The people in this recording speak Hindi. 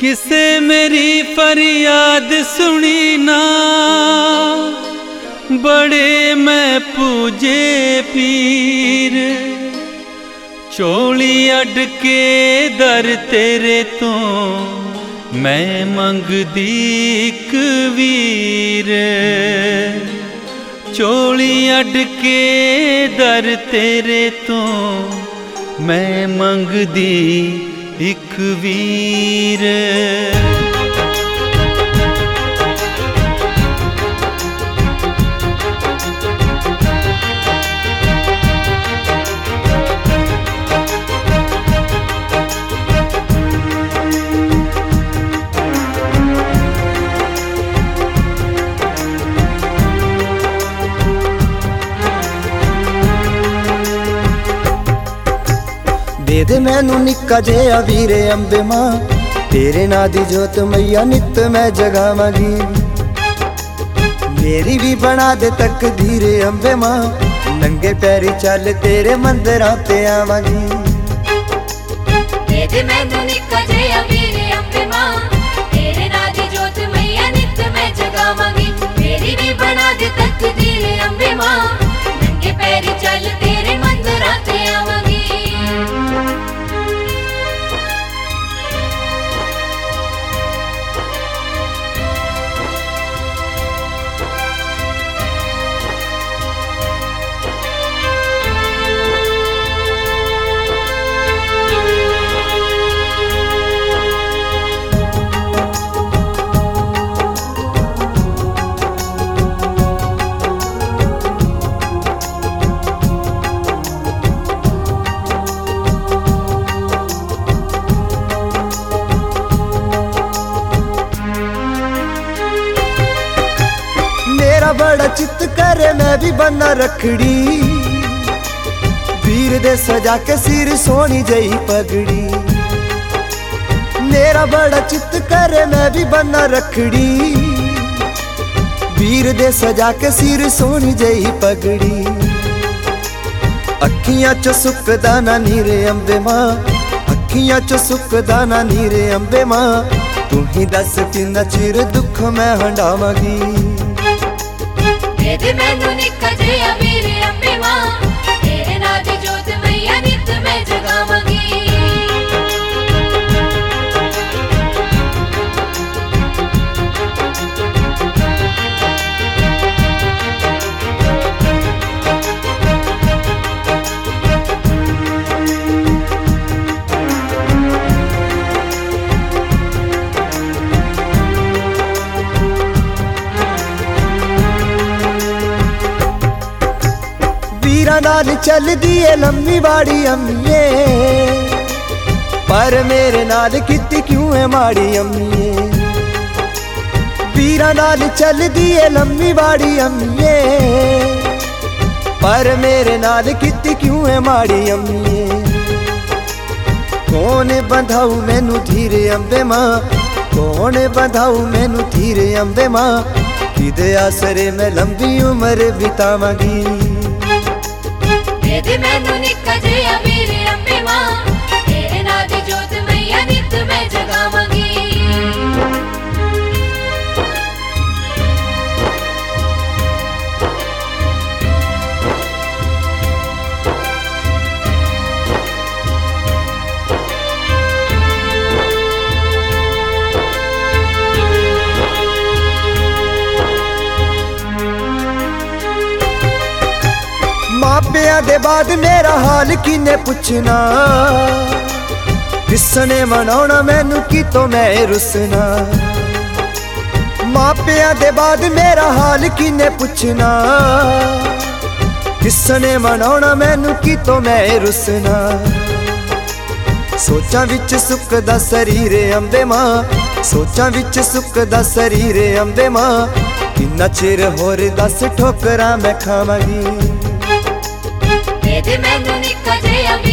किसे मेरी फरियाद सुनी ना, बड़े मैं पूजे पीर। चोली अड के दर तेरे तो मैं मंगदी इक वीर। चोली अड के दर तेरे तो मैं मंगदी इक वीर। दे दे मैनू निक्का जेहा वीरे अंबे मां, तेरे नां दी जोत मैया नित मैं जगावांगी। मेरी भी बना दे तकदीर अंबे मां, नंगे पैरी चल तेरे मंदिरां ते आवांगी। दे दे मैनू निक्का जेहा वीरे अंबे मां, तेरे नां दी जोत मैया नित मैं जगावांगी। मेरी भी बना दे तकदीर अंबे मां, नंगे पैरी चल तेरे मंदिरां ते आवांगी। बड़ा चित करे मैं भी बना रखड़ी, वीर दे सजा के सिर सोनी जई पगड़ी। मेरा बड़ा चित करे मैं भी बना रखड़ी, वीर दे सजा के सिर सोनी जई पगड़ी। अखियां चो सुख दाना नीरे अंबे मां, अखियां चो सुख दाना नीरे अंबे मां। तू ही दस किन्ना चिर दुख मैं हंडावांगी। दे दे मैनू निक्का जेहा वीरे अंबे मां, तेरे नां दी जोत मैया नित मैं जगावांगी। वीरा नाल चल दिए लम्मी बाड़ी अम्मीए, पर मेरे नाल किती क्यों है माड़ी अम्मीए। वीरा नाल चल दिए लम्मी बाड़ी अम्मीए, पर मेरे नाल किती क्यों है माड़ी अम्मीए। कौन बंधाऊ मैनू धीरे अंबे मां, कौन बंधाऊ मैनू धीरे अंबे मां। किदे आसरे मैं लंबी उम्र बितावांगी। दे दे मैनू निक्का जेहा वीरे अंबे मां, तेरे नां दी जोत मैया नित मैं जगावांगी। मापिया दे बाद मेरा हाल किने पुछना, किसने मनाउणा मैनू की तो मैं रुसना। मापिया दे बाद मेरा हाल किने पुछना, किसने मनाउणा मैनू की तो मैं रुसना। सोचां विच सुख दा शरीर अंबे मां, सोचां विच सुख दा शरीर अंबे मां। किन्ना चिर होर दस ठोकरां मैं खावांगी। दे दे मैनू निक्का जेहा